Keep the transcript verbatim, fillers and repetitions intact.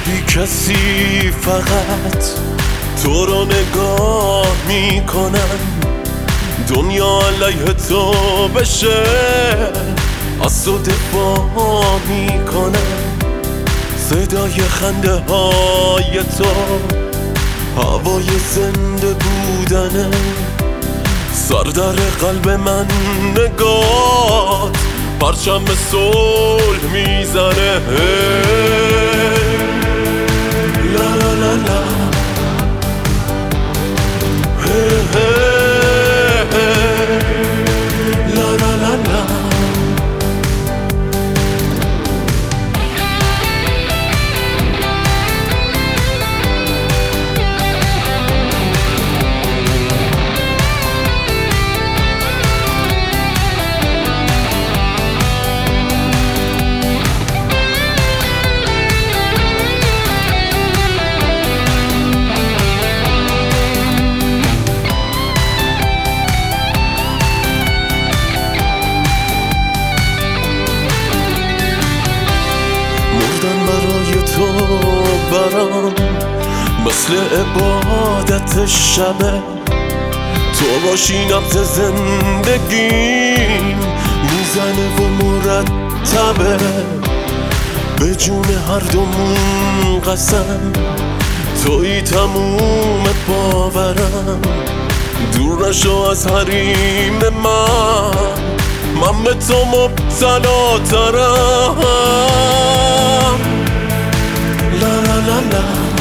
بی کسی فقط تو رو نگاه میکنم، دنیا علیه تو بشه از تو دفاع میکنم. صدای خنده های تو هوای زنده بودنه، سر در قلب من نگات پرچم صلح میزنه. لا لا لا لا لا لا لا لا. برای تو برام مثل عبادت شبه، تو باشی نبض زندگیم میزنه و مرتبه. به جون هر دومون قسم توی تموم باورم، دور نشو از حریم من، من به تو مبتلا ترم. لا لا لا لا